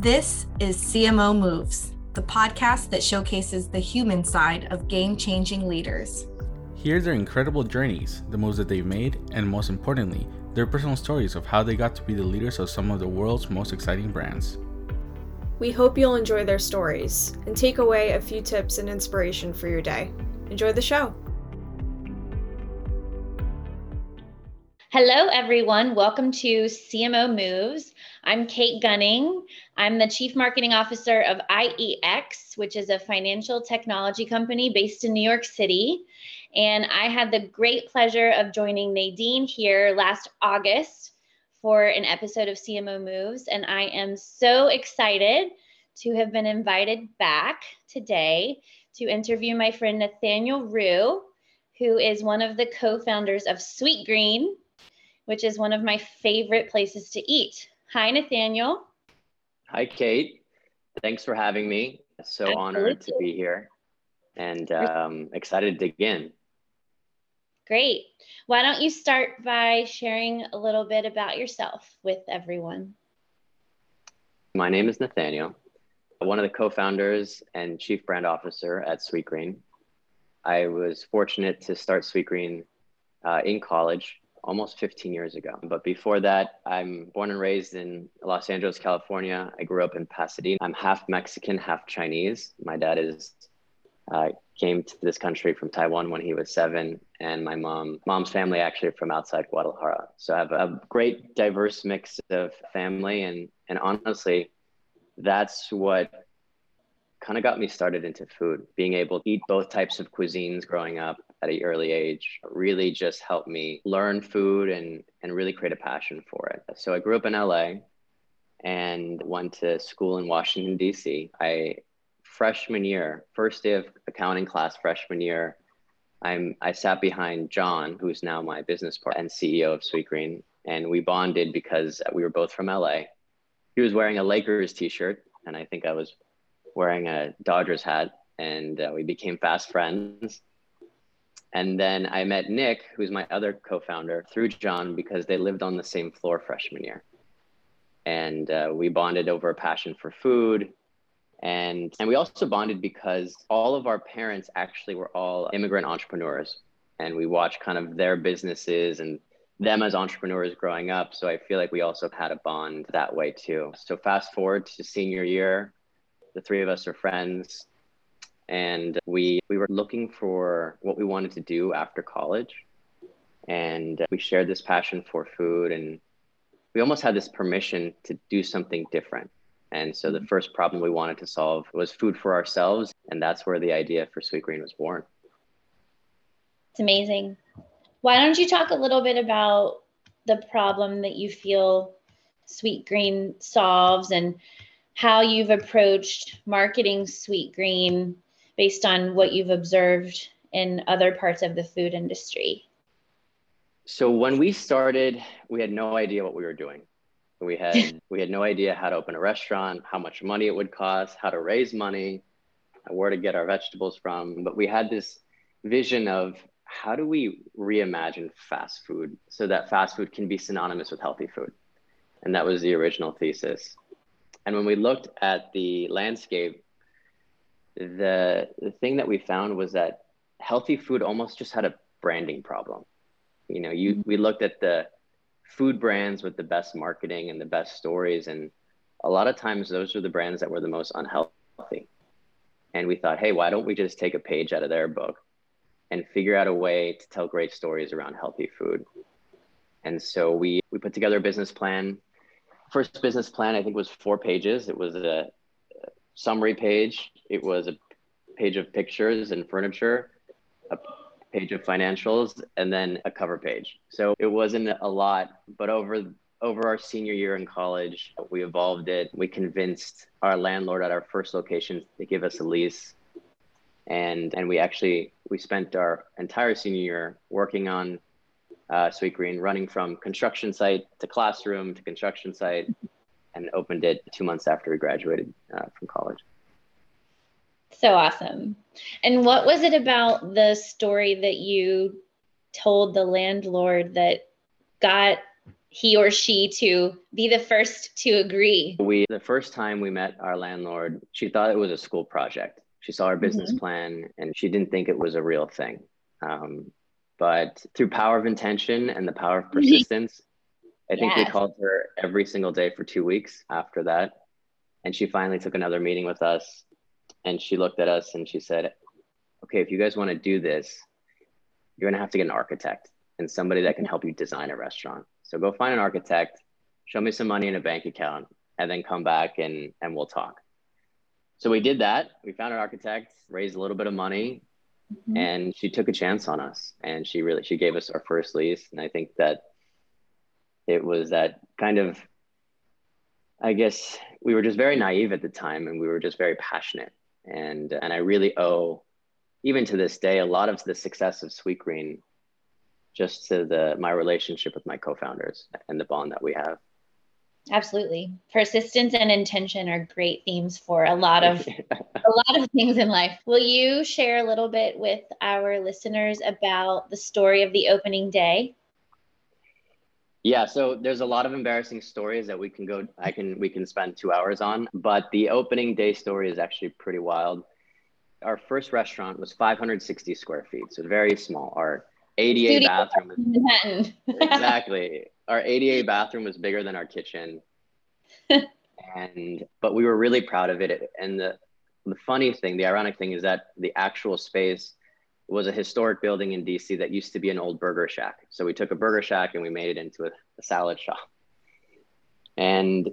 This is CMO Moves, the podcast that showcases the human side of game-changing leaders. Hear their incredible journeys, the moves that they've made, and most importantly, their personal stories of how they got to be the leaders of some of the world's most exciting brands. We hope you'll enjoy their stories and take away a few tips and inspiration for your day. Enjoy the show. Hello, everyone. Welcome to CMO Moves. I'm Kate Gunning. I'm the Chief Marketing Officer of IEX, which is a financial technology company based in New York City. And I had the great pleasure of joining Nadine here last August for an episode of CMO Moves. And I am so excited to have been invited back today to interview my friend Nathaniel Rue, who is one of the co-founders of Sweetgreen, which is one of my favorite places to eat. Hi, Nathaniel. Hi, Kate. Thanks for having me. So Absolutely. Honored to be here and excited to dig in. Great. Why don't you start by sharing a little bit about yourself with everyone? My name is Nathaniel, one of the co-founders and chief brand officer at Sweetgreen. I was fortunate to start Sweetgreen in college almost 15 years ago. But before that, I'm born and raised in Los Angeles, California. I grew up in Pasadena. I'm half Mexican, half Chinese. My dad came to this country from Taiwan when he was 7, and my mom's family actually from outside Guadalajara. So I have a great diverse mix of family, and honestly, that's what kind of got me started into food. Being able to eat both types of cuisines growing up at an early age really just helped me learn food and really create a passion for it. So I grew up in LA and went to school in Washington, DC. Freshman year, first day of accounting class, freshman year, I sat behind John, who's now my business partner and CEO of Sweetgreen, and we bonded because we were both from LA. He was wearing a Lakers t-shirt, and I think I was wearing a Dodgers hat, and we became fast friends. And then I met Nick, who's my other co-founder, through John because they lived on the same floor freshman year. And we bonded over a passion for food. And we also bonded because all of our parents actually were all immigrant entrepreneurs. And we watched kind of their businesses and them as entrepreneurs growing up. So I feel like we also had a bond that way too. So fast forward to senior year, the three of us are friends. And we were looking for what we wanted to do after college. And we shared this passion for food, and we almost had this permission to do something different. And so the first problem we wanted to solve was food for ourselves. And that's where the idea for Sweetgreen was born. It's amazing. Why don't you talk a little bit about the problem that you feel Sweetgreen solves and how you've approached marketing Sweetgreen based on what you've observed in other parts of the food industry? So when we started, we had no idea what we were doing. We had no idea how to open a restaurant, how much money it would cost, how to raise money, where to get our vegetables from. But we had this vision of how do we reimagine fast food so that fast food can be synonymous with healthy food? And that was the original thesis. And when we looked at the landscape, the thing that we found was that healthy food almost just had a branding problem. You know, we looked at the food brands with the best marketing and the best stories, and a lot of times those are the brands that were the most unhealthy. And we thought, hey, why don't we just take a page out of their book and figure out a way to tell great stories around healthy food? And so we put together a business plan. First business plan, I think, was 4 pages. It was a summary page. It was a page of pictures and furniture, a page of financials, and then a cover page. So it wasn't a lot, but over our senior year in college, we evolved it. We convinced our landlord at our first location to give us a lease. And we spent our entire senior year working on Sweetgreen, running from construction site to classroom to construction site, and opened it 2 months after we graduated from college. So awesome. And what was it about the story that you told the landlord that got he or she to be the first to agree? The first time we met our landlord, she thought it was a school project. She saw our business plan and she didn't think it was a real thing. But through power of intention and the power of persistence, I think we called her every single day for 2 weeks after that. And she finally took another meeting with us and she looked at us and she said, okay, if you guys want to do this, you're going to have to get an architect and somebody that can help you design a restaurant. So go find an architect, show me some money in a bank account, and then come back and we'll talk. So we did that. We found an architect, raised a little bit of money, and she took a chance on us. And she gave us our first lease. And I think that it was that kind of, I guess we were just very naive at the time and we were just very passionate. And I really owe, even to this day, a lot of the success of Sweetgreen just to my relationship with my co-founders and the bond that we have. Absolutely. Persistence and intention are great themes for a lot of things in life. Will you share a little bit with our listeners about the story of the opening day? Yeah, so there's a lot of embarrassing stories that we can spend 2 hours on, but the opening day story is actually pretty wild. Our first restaurant was 560 square feet, so very small. Our ADA bathroom was Manhattan. Exactly. Our ADA bathroom was bigger than our kitchen. But we were really proud of it. And the ironic thing is that the actual space was a historic building in DC that used to be an old burger shack. So we took a burger shack and we made it into a salad shop. And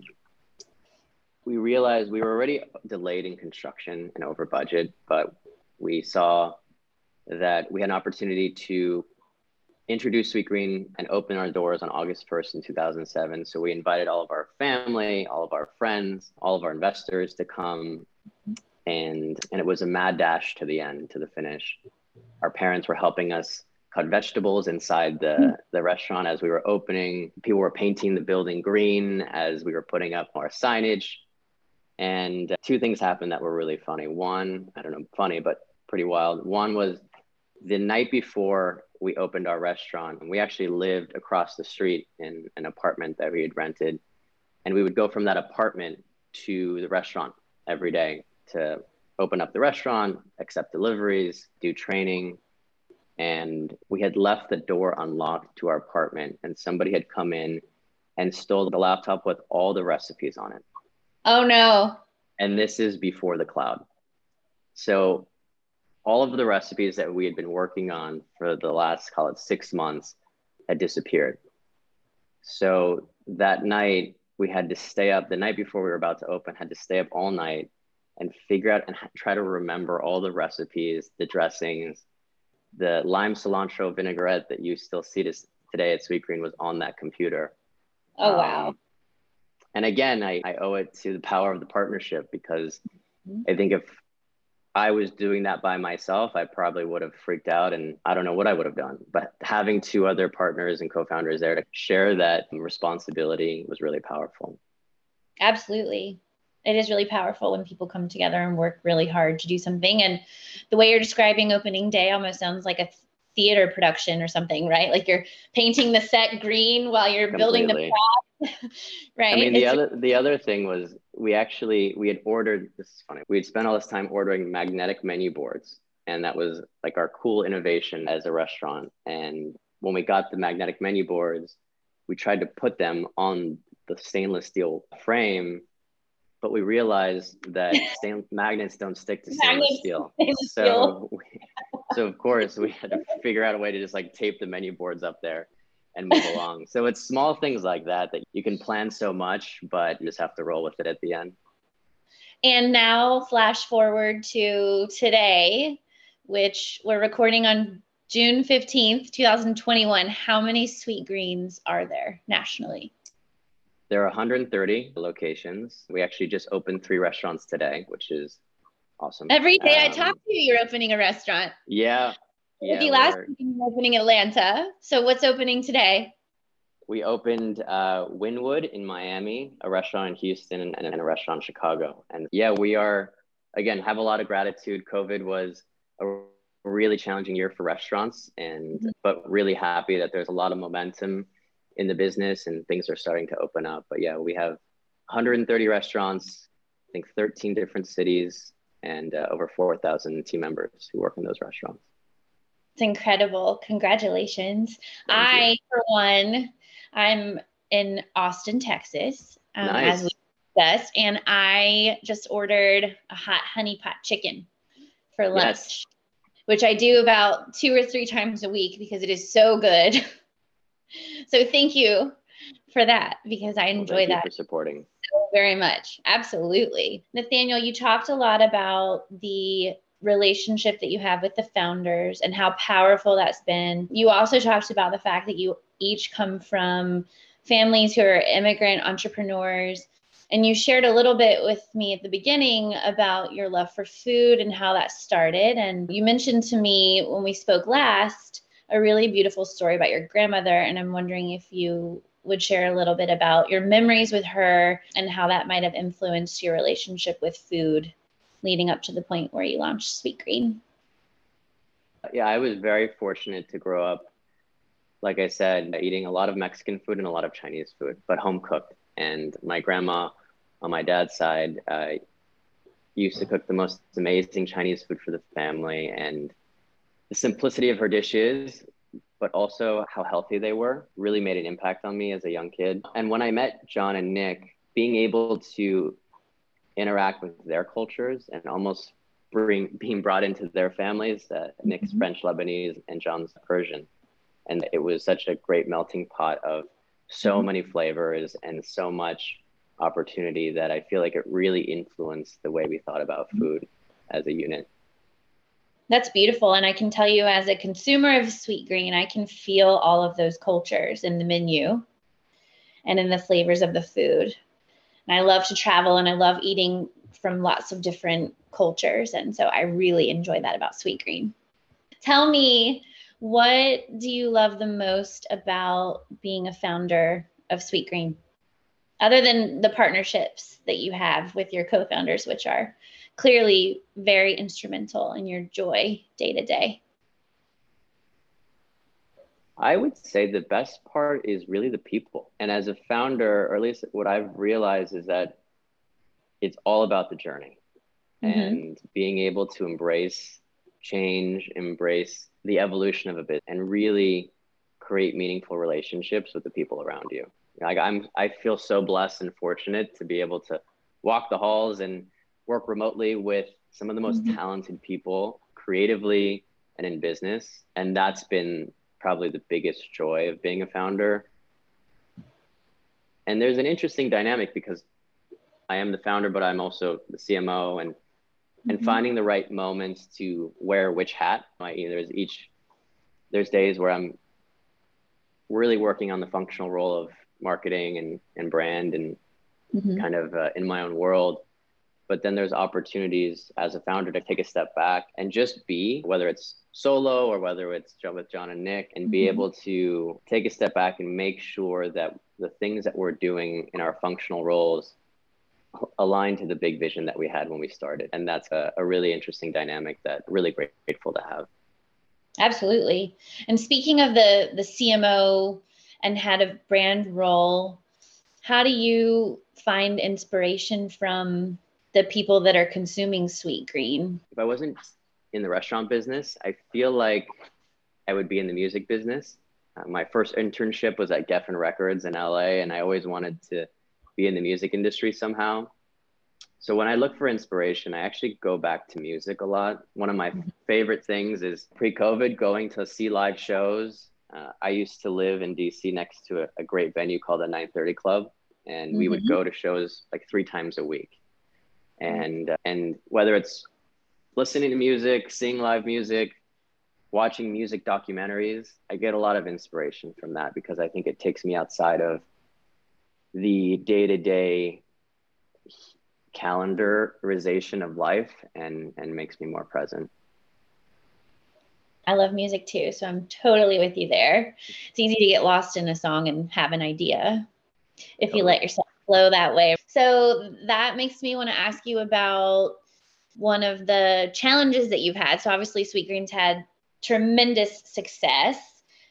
we realized we were already delayed in construction and over budget, but we saw that we had an opportunity to introduce Sweetgreen and open our doors on August 1st in 2007. So we invited all of our family, all of our friends, all of our investors to come. And it was a mad dash to the end, to the finish. Our parents were helping us cut vegetables inside the restaurant as we were opening. People were painting the building green as we were putting up our signage. And two things happened that were really funny. One, I don't know, funny, but pretty wild. One was the night before we opened our restaurant, and we actually lived across the street in an apartment that we had rented. And we would go from that apartment to the restaurant every day to open up the restaurant, accept deliveries, do training. And we had left the door unlocked to our apartment, and somebody had come in and stole the laptop with all the recipes on it. Oh no. And this is before the cloud. So all of the recipes that we had been working on for the last, call it 6 months, had disappeared. So that night we had to stay up, the night before we were about to open, had to stay up all night and figure out and try to remember all the recipes, the dressings. The lime cilantro vinaigrette that you still see today at Sweetgreen was on that computer. Oh, wow. And again, I owe it to the power of the partnership, because I think if I was doing that by myself, I probably would have freaked out and I don't know what I would have done. But having two other partners and co-founders there to share that responsibility was really powerful. Absolutely. It is really powerful when people come together and work really hard to do something. And the way you're describing opening day almost sounds like a theater production or something, right? Like you're painting the set green while you're building the prop, right? I mean, the other thing was we had ordered, this is funny, we had spent all this time ordering magnetic menu boards. And that was like our cool innovation as a restaurant. And when we got the magnetic menu boards, we tried to put them on the stainless steel frame, but we realized that magnets don't stick to stainless steel. So of course we had to figure out a way to just like tape the menu boards up there and move along. So it's small things like that you can plan so much, but you just have to roll with it at the end. And now flash forward to today, which we're recording on June 15th, 2021. How many Sweetgreens are there nationally? There are 130 locations. We actually just opened 3 restaurants today, which is awesome. Every day I talk to you, you're opening a restaurant. Yeah. With you last week, you were opening Atlanta. So what's opening today? We opened Wynwood in Miami, a restaurant in Houston, and a restaurant in Chicago. And yeah, we are, again, have a lot of gratitude. COVID was a really challenging year for restaurants, but really happy that there's a lot of momentum in the business, and things are starting to open up. But yeah, we have 130 restaurants, I think 13 different cities, and over 4,000 team members who work in those restaurants. It's incredible. Congratulations. Thank you. For one, I'm in Austin, Texas, Nice. as we discussed, and I just ordered a hot honey pot chicken for lunch, Yes. which I do about 2 or 3 times a week because it is so good. So thank you for that, because I enjoy Thank you that for supporting. so very much. Absolutely. Nathaniel, you talked a lot about the relationship that you have with the founders and how powerful that's been. You also talked about the fact that you each come from families who are immigrant entrepreneurs. And you shared a little bit with me at the beginning about your love for food and how that started. And you mentioned to me when we spoke last a really beautiful story about your grandmother. And I'm wondering if you would share a little bit about your memories with her and how that might have influenced your relationship with food leading up to the point where you launched Sweetgreen. Yeah, I was very fortunate to grow up, like I said, eating a lot of Mexican food and a lot of Chinese food, but home cooked. And my grandma on my dad's side used to cook the most amazing Chinese food for the family. And the simplicity of her dishes, but also how healthy they were, really made an impact on me as a young kid. And when I met John and Nick, being able to interact with their cultures and almost being brought into their families, Nick's French Lebanese and John's Persian. And it was such a great melting pot of so many flavors and so much opportunity that I feel like it really influenced the way we thought about food as a unit. That's beautiful. And I can tell you, as a consumer of Sweetgreen, I can feel all of those cultures in the menu and in the flavors of the food. And I love to travel and I love eating from lots of different cultures. And so I really enjoy that about Sweetgreen. Tell me, what do you love the most about being a founder of Sweetgreen, other than the partnerships that you have with your co-founders, which are clearly very instrumental in your joy day to day? I would say the best part is really the people. And as a founder, or at least what I've realized, is that it's all about the journey and being able to embrace change, embrace the evolution of a bit, and really create meaningful relationships with the people around you. Like I feel so blessed and fortunate to be able to walk the halls and work remotely with some of the most talented people creatively and in business. And that's been probably the biggest joy of being a founder. And there's an interesting dynamic because I am the founder, but I'm also the CMO, and finding the right moments to wear which hat. There's days where I'm really working on the functional role of marketing and brand and kind of in my own world. But then there's opportunities as a founder to take a step back and just be, whether it's solo or whether it's with John and Nick, and be able to take a step back and make sure that the things that we're doing in our functional roles align to the big vision that we had when we started. And that's a really interesting dynamic that I'm really grateful to have. Absolutely. And speaking of the CMO and head of brand role, how do you find inspiration from the people that are consuming Sweetgreen? If I wasn't in the restaurant business, I feel like I would be in the music business. My first internship was at Geffen Records in LA, and I always wanted to be in the music industry somehow. So when I look for inspiration, I actually go back to music a lot. One of my favorite things is pre-COVID, going to see live shows. I used to live in DC next to a great venue called the 930 Club, and we would go to shows like 3 times a week. And whether it's listening to music, seeing live music, watching music documentaries, I get a lot of inspiration from that because I think it takes me outside of the day-to-day calendarization of life and makes me more present. I love music too, so I'm totally with you there. It's easy to get lost in a song and have an idea if you let yourself flow that way. So that makes me want to ask you about one of the challenges that you've had. So obviously Sweetgreen's had tremendous success,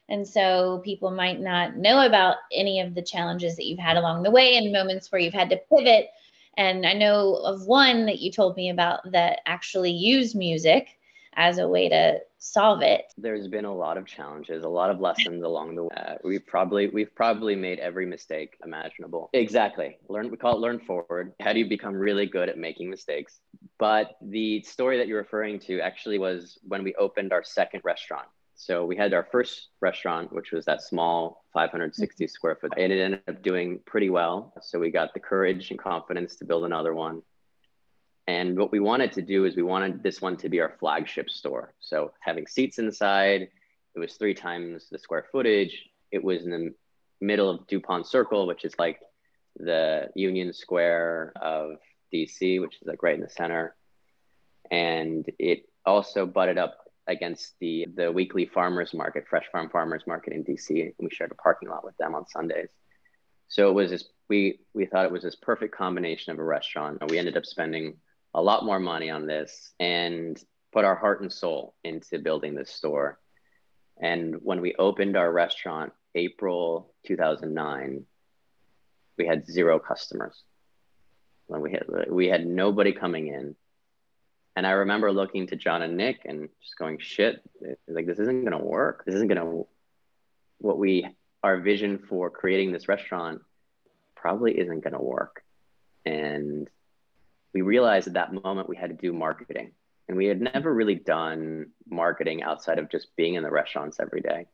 And so people might not know about any of the challenges that you've had along the way and moments where you've had to pivot. And I know of one that you told me about that actually used music as a way to solve it. There's been a lot of challenges, a lot of lessons along the way. We've probably made every mistake imaginable. Exactly. We call it learn forward. How do you become really good at making mistakes? But the story that you're referring to actually was when we opened our second restaurant. So we had our first restaurant, which was that small 560 square foot. It ended up doing pretty well. So we got the courage and confidence to build another one. And what we wanted to do is we wanted this one to be our flagship store. So having seats inside, it was 3 times the square footage. It was in the middle of DuPont Circle, which is like the Union Square of DC, which is like right in the center. And it also butted up against the weekly farmers market, Fresh Farm Farmers Market in DC. And we shared a parking lot with them on Sundays. So it was this, we thought it was this perfect combination of a restaurant. And we ended up spending a lot more money on this and put our heart and soul into building this store. And when we opened our restaurant, April 2009, we had 0 customers. When we had nobody coming in. And I remember looking to John and Nick and just going, shit, like this isn't gonna work. This isn't gonna, our vision for creating this restaurant probably isn't gonna work. And we realized at that moment we had to do marketing. And we had never really done marketing outside of just being in the restaurants every day.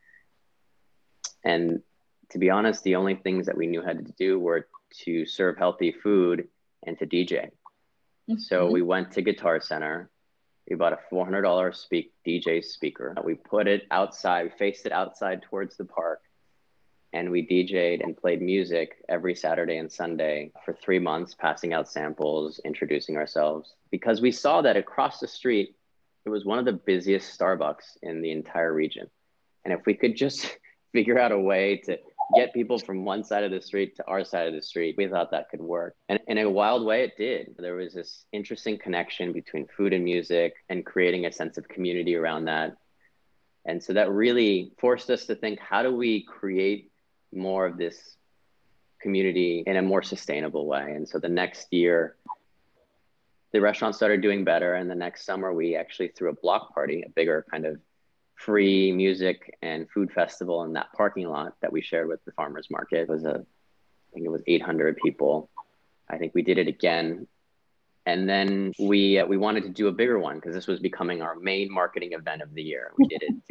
And to be honest, the only things that we knew how to do were to serve healthy food and to DJ. So we went to Guitar Center. We bought a $400 DJ speaker. We put it outside, we faced it outside towards the park. And we DJ'd and played music every Saturday and Sunday for 3 months, passing out samples, introducing ourselves. Because we saw that across the street, it was one of the busiest Starbucks in the entire region. And if we could just figure out a way to get people from one side of the street to our side of the street, we thought that could work. And in a wild way, it did. There was this interesting connection between food and music and creating a sense of community around that. And so that really forced us to think, how do we create more of this community in a more sustainable way? And so the next year, the restaurant started doing better. And the next summer, we actually threw a block party, a bigger kind of free music and food festival in that parking lot that we shared with the farmers market. It was I think it was 800 people. I think we did it again. And then we wanted to do a bigger one because this was becoming our main marketing event of the year. We did it in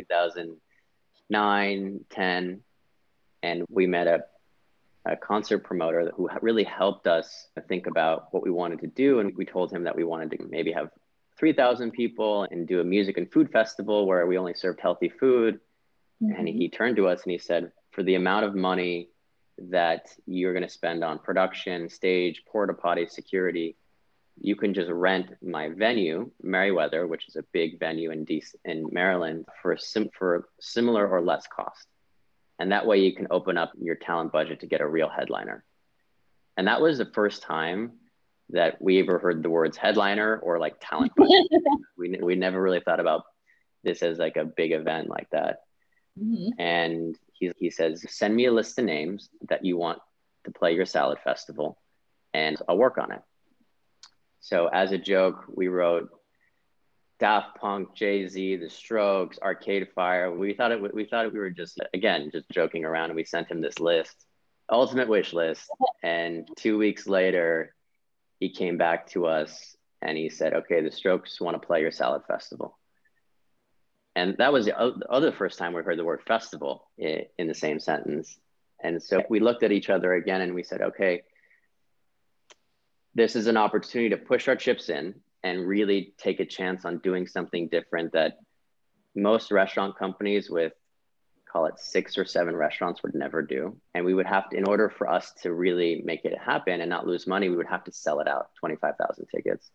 2009, 10, and we met a concert promoter who really helped us think about what we wanted to do. And we told him that we wanted to maybe have 3,000 people and do a music and food festival where we only served healthy food. And he turned to us and he said, for the amount of money that you're going to spend on production, stage, porta potty, security, you can just rent my venue, Merriweather, which is a big venue in Maryland, for similar or less cost. And that way you can open up your talent budget to get a real headliner. And that was the first time that we ever heard the words headliner or like talent budget. we never really thought about this as like a big event like that. And he says, send me a list of names that you want to play your salad festival and I'll work on it. So as a joke, we wrote Daft Punk, Jay-Z, The Strokes, Arcade Fire. We thought we were just joking around, and we sent him this list, ultimate wish list. And 2 weeks later, he came back to us and he said, okay, The Strokes want to play your salad festival. And that was the other first time we heard the word festival in the same sentence. And so we looked at each other again and we said, okay, this is an opportunity to push our chips in and really take a chance on doing something different that most restaurant companies with, call it 6 or 7 restaurants, would never do. And we would have to, in order for us to really make it happen and not lose money, we would have to sell it out, 25,000 tickets.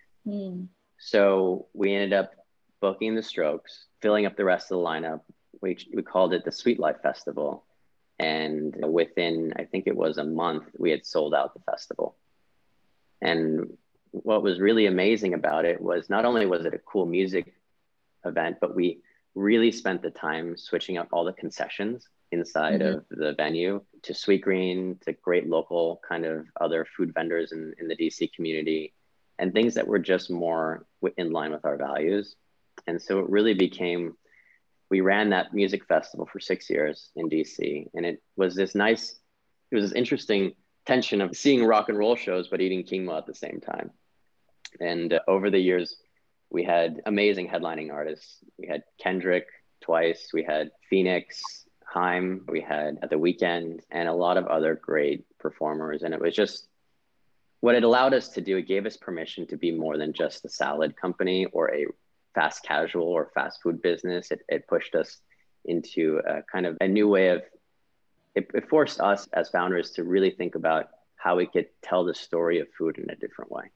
So we ended up booking The Strokes, filling up the rest of the lineup. We called it the Sweet Life Festival. And within, I think it was a month, we had sold out the festival. And what was really amazing about it was not only was it a cool music event, but we really spent the time switching up all the concessions inside of the venue to Sweetgreen, to great local kind of other food vendors in the DC community, and things that were just more in line with our values. And so it really became, we ran that music festival for 6 years in DC. And it was this interesting tension of seeing rock and roll shows, but eating quinoa at the same time. And over the years, we had amazing headlining artists. We had Kendrick twice, we had Phoenix, Haim, we had The Weeknd, and a lot of other great performers. And it was just, what it allowed us to do, it gave us permission to be more than just a salad company or a fast casual or fast food business. It pushed us into a kind of a new way of, it forced us as founders to really think about how we could tell the story of food in a different way.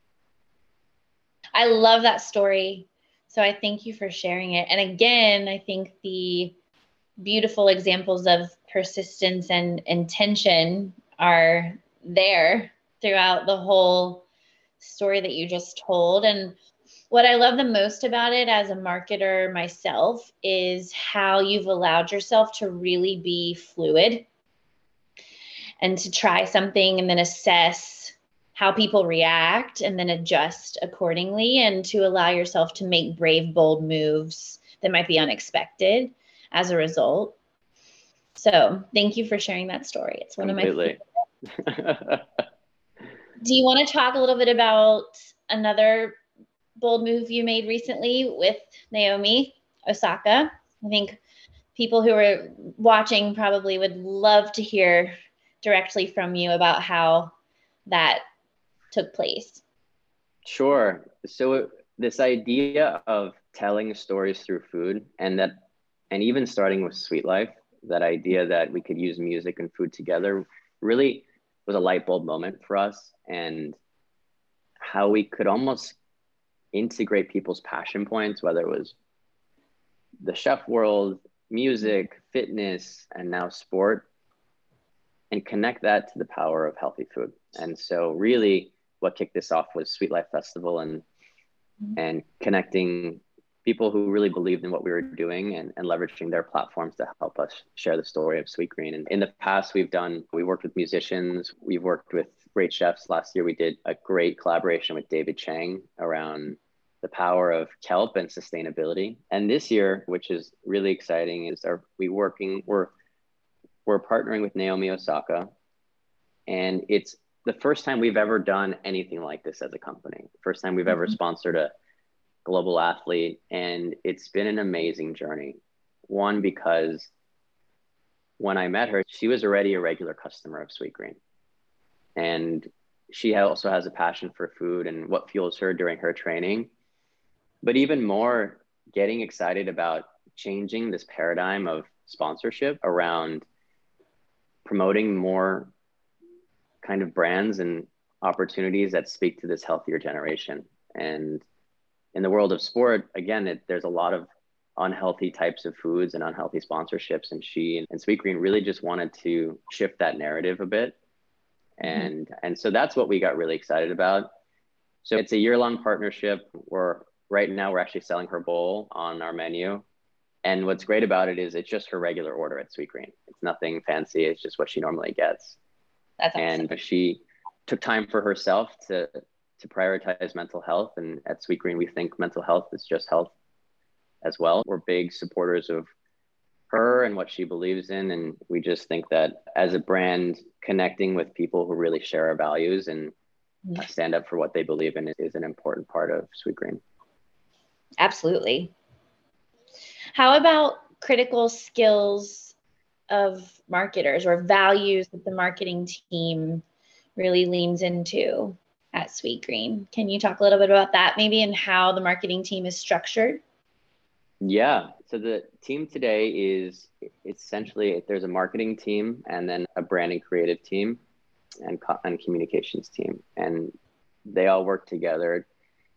I love that story. So I thank you for sharing it. And again, I think the beautiful examples of persistence and intention are there throughout the whole story that you just told. And what I love the most about it as a marketer myself is how you've allowed yourself to really be fluid and to try something and then assess how people react and then adjust accordingly, and to allow yourself to make brave, bold moves that might be unexpected as a result. So thank you for sharing that story. It's one Completely. of my favorites. Do you want to talk a little bit about another bold move you made recently with Naomi Osaka? I think people who are watching probably would love to hear directly from you about how that took place. Sure. So this idea of telling stories through food, and even starting with Sweet Life, that idea that we could use music and food together really was a light bulb moment for us, and how we could almost integrate people's passion points, whether it was the chef world, music, fitness, and now sport, and connect that to the power of healthy food. And so really what kicked this off was Sweet Life Festival, and connecting people who really believed in what we were doing, and leveraging their platforms to help us share the story of Sweetgreen. And in the past, we worked with musicians, we've worked with great chefs. Last year, we did a great collaboration with David Chang around the power of kelp and sustainability. And this year, which is really exciting, is we're partnering with Naomi Osaka, and it's the first time we've ever done anything like this as a company. First time we've ever sponsored a global athlete. And it's been an amazing journey. One, because when I met her, she was already a regular customer of Sweetgreen. And she also has a passion for food and what fuels her during her training. But even more, getting excited about changing this paradigm of sponsorship around promoting more kind of brands and opportunities that speak to this healthier generation. And in the world of sport, again, there's a lot of unhealthy types of foods and unhealthy sponsorships. And she and Sweetgreen really just wanted to shift that narrative a bit. And so that's what we got really excited about. So it's a year-long partnership where right now we're actually selling her bowl on our menu. And what's great about it is it's just her regular order at Sweetgreen. It's nothing fancy. It's just what she normally gets. That's awesome. And she took time for herself to prioritize mental health. And at Sweetgreen, we think mental health is just health as well. We're big supporters of her and what she believes in. And we just think that as a brand, connecting with people who really share our values and stand up for what they believe in is an important part of Sweetgreen. Absolutely. How about critical skills of marketers or values that the marketing team really leans into at Sweetgreen? Can you talk a little bit about that maybe, and how the marketing team is structured? Yeah. So the team today is essentially, there's a marketing team and then a branding creative team and communications team. And they all work together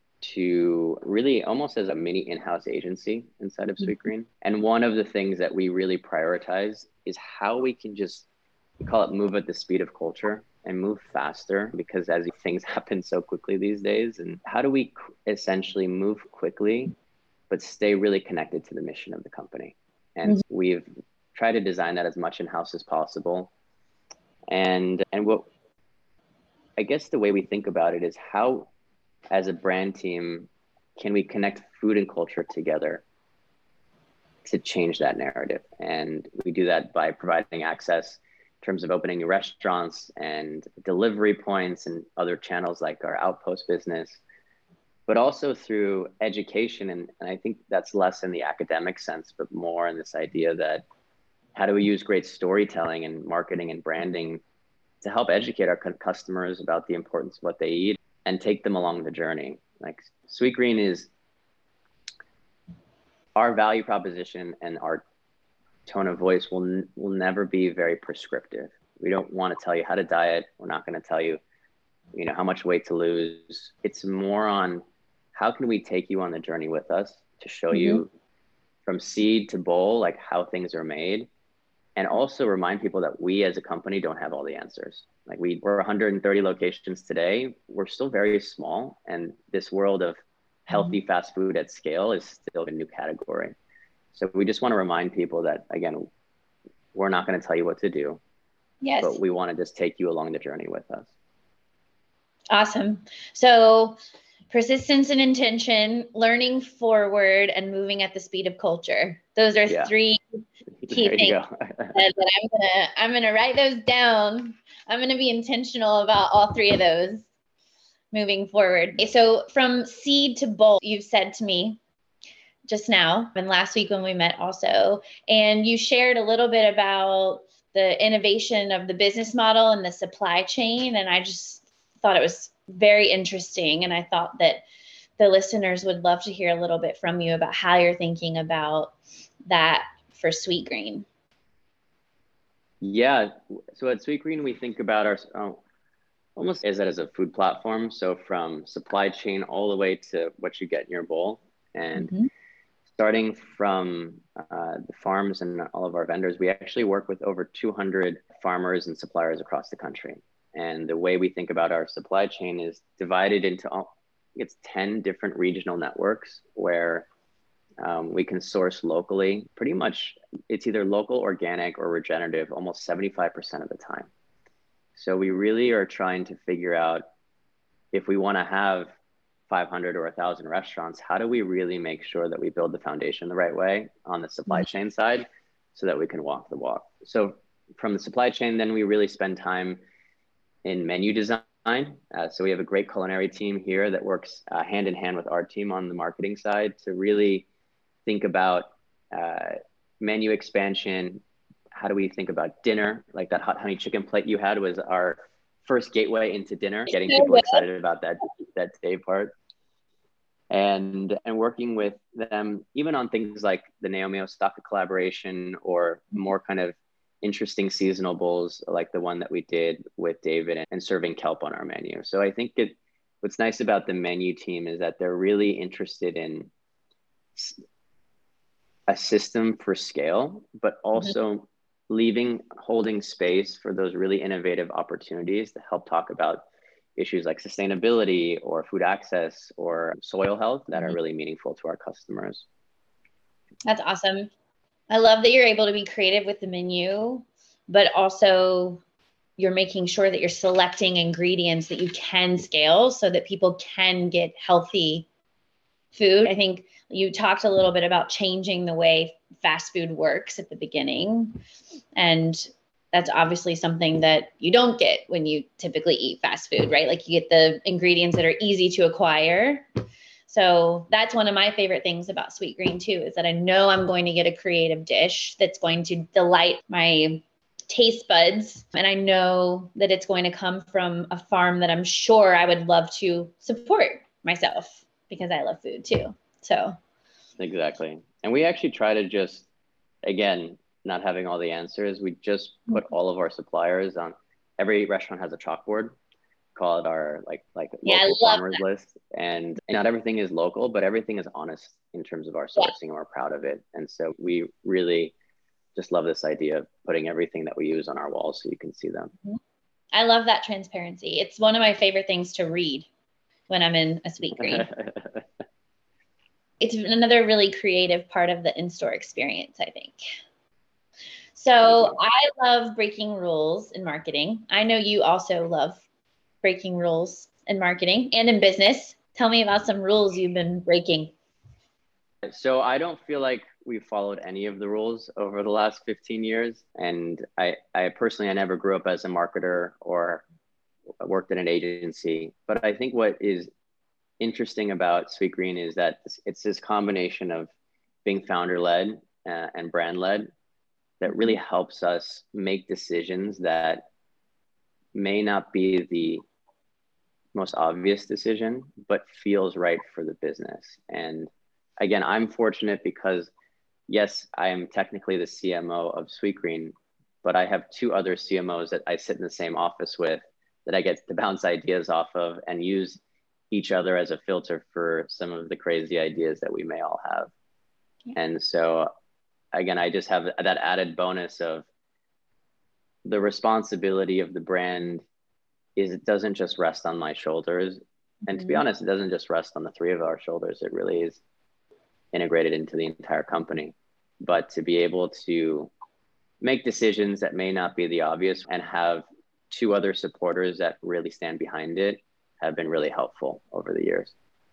to really almost as a mini in-house agency inside of Sweetgreen. And one of the things that we really prioritize is how we can we call it move at the speed of culture and move faster, because as things happen so quickly these days, and how do we essentially move quickly but stay really connected to the mission of the company. And we've tried to design that as much in-house as possible. And what I guess the way we think about it is how, as a brand team, can we connect food and culture together to change that narrative? And we do that by providing access in terms of opening new restaurants and delivery points and other channels like our Outpost business, but also through education. And I think that's less in the academic sense, but more in this idea that how do we use great storytelling and marketing and branding to help educate our customers about the importance of what they eat and take them along the journey. Like Sweetgreen is our value proposition, and our tone of voice will never be very prescriptive. We don't want to tell you how to diet. We're not going to tell you, how much weight to lose. It's more on how can we take you on the journey with us to show you from seed to bowl, like how things are made. And also remind people that we as a company don't have all the answers. Like we're 130 locations today. We're still very small. And this world of healthy fast food at scale is still a new category. So we just want to remind people that, again, we're not going to tell you what to do. Yes. But we want to just take you along the journey with us. Awesome. So persistence and intention, learning forward, and moving at the speed of culture. Those are three key things that I'm gonna write those down. I'm gonna be intentional about all three of those moving forward. So from seed to bowl, you've said to me just now, and last week when we met also, and you shared a little bit about the innovation of the business model and the supply chain. And I just thought it was very interesting. And I thought that the listeners would love to hear a little bit from you about how you're thinking about that for Sweetgreen. Yeah. So at Sweetgreen, we think about our almost as that as a food platform. So from supply chain all the way to what you get in your bowl. And starting from the farms and all of our vendors, we actually work with over 200 farmers and suppliers across the country. And the way we think about our supply chain is divided into, it's 10 different regional networks where we can source locally. Pretty much it's either local, organic, or regenerative almost 75% of the time. So we really are trying to figure out, if we want to have 500 or 1,000 restaurants, how do we really make sure that we build the foundation the right way on the supply chain side so that we can walk the walk? So from the supply chain, then we really spend time in menu design. So we have a great culinary team here that works hand in hand with our team on the marketing side to really think about menu expansion. How do we think about dinner? Like that hot honey chicken plate you had was our first gateway into dinner, getting people excited about that day part. And working with them, even on things like the Naomi Osaka collaboration or more kind of interesting seasonal bowls like the one that we did with David and serving kelp on our menu. So I think what's nice about the menu team is that they're really interested in a system for scale, but also holding space for those really innovative opportunities to help talk about issues like sustainability or food access or soil health that are really meaningful to our customers. That's awesome. I love that you're able to be creative with the menu, but also you're making sure that you're selecting ingredients that you can scale so that people can get healthy food. I think you talked a little bit about changing the way fast food works at the beginning. And that's obviously something that you don't get when you typically eat fast food, right? Like you get the ingredients that are easy to acquire. So that's one of my favorite things about Sweetgreen too, is that I know I'm going to get a creative dish that's going to delight my taste buds. And I know that it's going to come from a farm that I'm sure I would love to support myself because I love food too. So exactly. And we actually try to just, again, not having all the answers, we just put all of our suppliers on. Every restaurant has a chalkboard, call it our like local farmers list. And not everything is local, but everything is honest in terms of our sourcing, and we're proud of it. And so we really just love this idea of putting everything that we use on our walls so you can see them. I love that transparency. It's one of my favorite things to read when I'm in a Sweetgreen. it's another really creative part of the in-store experience, I think. So I love breaking rules in marketing. I know you also love breaking rules in marketing and in business. Tell me about some rules you've been breaking. So I don't feel like we've followed any of the rules over the last 15 years. And I personally, I never grew up as a marketer or worked in an agency. But I think what is interesting about Sweetgreen is that it's this combination of being founder-led and brand-led that really helps us make decisions that may not be the most obvious decision, but feels right for the business. And again, I'm fortunate because yes, I am technically the CMO of Sweetgreen, but I have two other CMOs that I sit in the same office with that I get to bounce ideas off of and use each other as a filter for some of the crazy ideas that we may all have. Yeah. And so again, I just have that added bonus of the responsibility of the brand is it doesn't just rest on my shoulders. And to be honest, it doesn't just rest on the three of our shoulders. It really is integrated into the entire company. But to be able to make decisions that may not be the obvious and have two other supporters that really stand behind it have been really helpful over the years.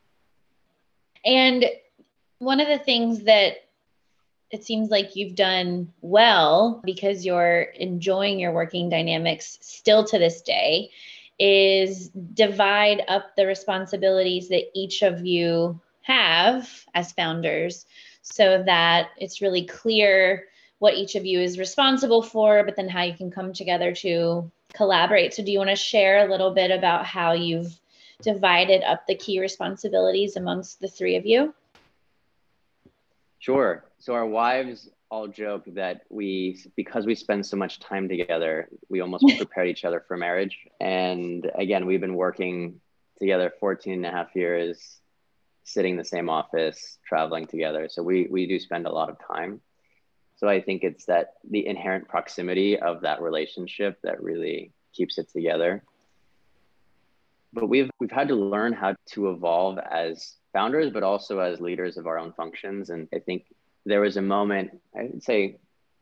And one of the things that it seems like you've done well, because you're enjoying your working dynamics still to this day, is divide up the responsibilities that each of you have as founders so that it's really clear what each of you is responsible for, but then how you can come together to collaborate. So do you want to share a little bit about how you've divided up the key responsibilities amongst the three of you? Sure. So our wives all joke that because we spend so much time together, we almost prepare each other for marriage. And again, we've been working together 14 and a half years, sitting in the same office, traveling together. So we do spend a lot of time. So I think it's that the inherent proximity of that relationship that really keeps it together. But we've had to learn how to evolve as founders, but also as leaders of our own functions. And I think there was a moment, I would say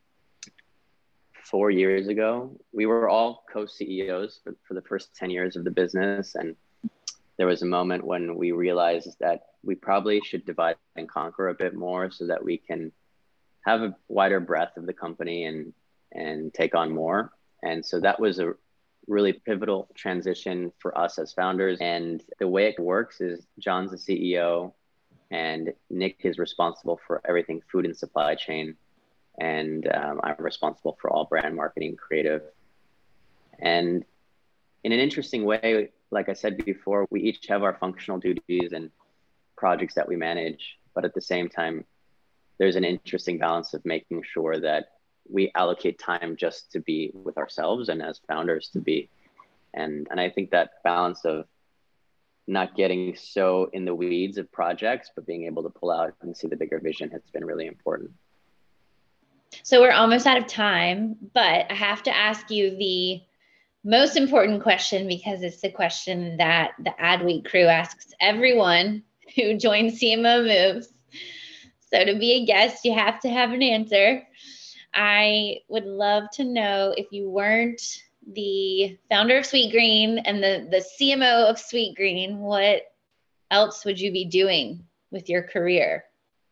4 years ago, we were all co-CEOs for the first 10 years of the business. And there was a moment when we realized that we probably should divide and conquer a bit more so that we can have a wider breadth of the company and take on more. And so that was a really pivotal transition for us as founders. And the way it works is John's the CEO and Nick is responsible for everything food and supply chain. And I'm responsible for all brand marketing, creative. And in an interesting way, like I said before, we each have our functional duties and projects that we manage, but at the same time, there's an interesting balance of making sure that we allocate time just to be with ourselves and as founders to be. And I think that balance of not getting so in the weeds of projects, but being able to pull out and see the bigger vision has been really important. So we're almost out of time, but I have to ask you the most important question because it's the question that the Adweek crew asks everyone who joins CMO Moves. So to be a guest, you have to have an answer. I would love to know, if you weren't the founder of Sweetgreen and the CMO of Sweetgreen, what else would you be doing with your career?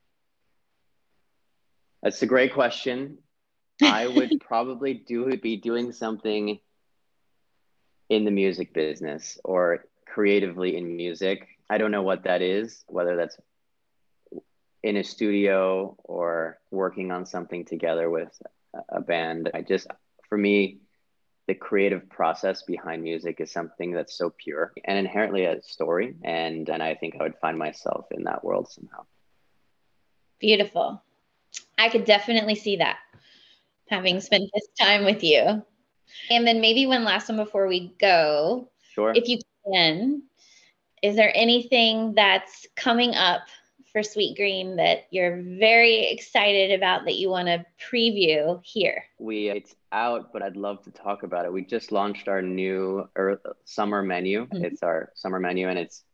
That's a great question. I would probably be doing something in the music business or creatively in music. I don't know what that is, whether that's in a studio or working on something together with a band. For me, the creative process behind music is something that's so pure and inherently a story. And I think I would find myself in that world somehow. Beautiful. I could definitely see that, having spent this time with you. And then maybe one last one before we go. Sure. If you can, is there anything that's coming up for Sweetgreen that you're very excited about that you want to preview here? It's out, but I'd love to talk about it. We just launched our new summer menu. Mm-hmm. It's our summer menu, and it's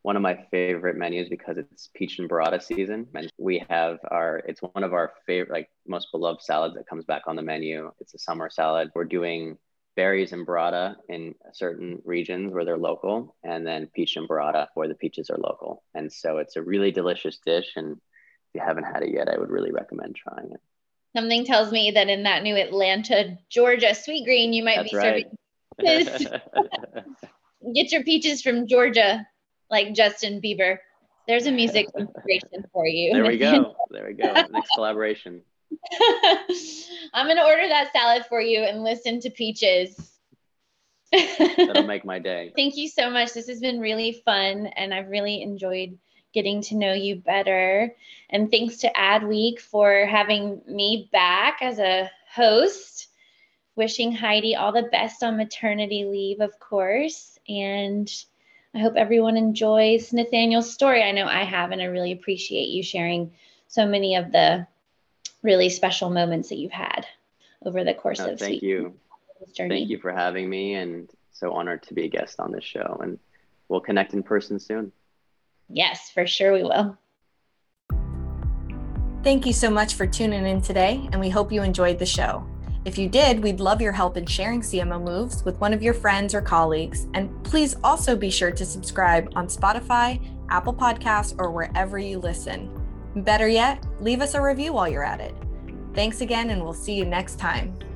one of my favorite menus because it's peach and burrata season. And we have it's one of our favorite, like most beloved salads that comes back on the menu. It's a summer salad. We're doing berries and burrata in certain regions where they're local, and then peach and burrata where the peaches are local. And so it's a really delicious dish. And if you haven't had it yet, I would really recommend trying it. Something tells me that in that new Atlanta, Georgia Sweetgreen, you might be serving peaches. Get your peaches from Georgia, like Justin Bieber. There's a music inspiration for you. There we go. Next collaboration. I'm going to order that salad for you and listen to Peaches. That'll make my day. Thank you so much. This has been really fun, and I've really enjoyed getting to know you better. And thanks to Adweek for having me back as a host. Wishing Heidi all the best on maternity leave, of course. And I hope everyone enjoys Nathaniel's story. I know I have, and I really appreciate you sharing so many of the really special moments that you've had over the course of thank you. Thank you for having me, and so honored to be a guest on this show. And we'll connect in person soon. Yes, for sure we will. Thank you so much for tuning in today, and we hope you enjoyed the show. If you did, we'd love your help in sharing CMO Moves with one of your friends or colleagues. And please also be sure to subscribe on Spotify, Apple Podcasts, or wherever you listen. Better yet, leave us a review while you're at it. Thanks again, and we'll see you next time.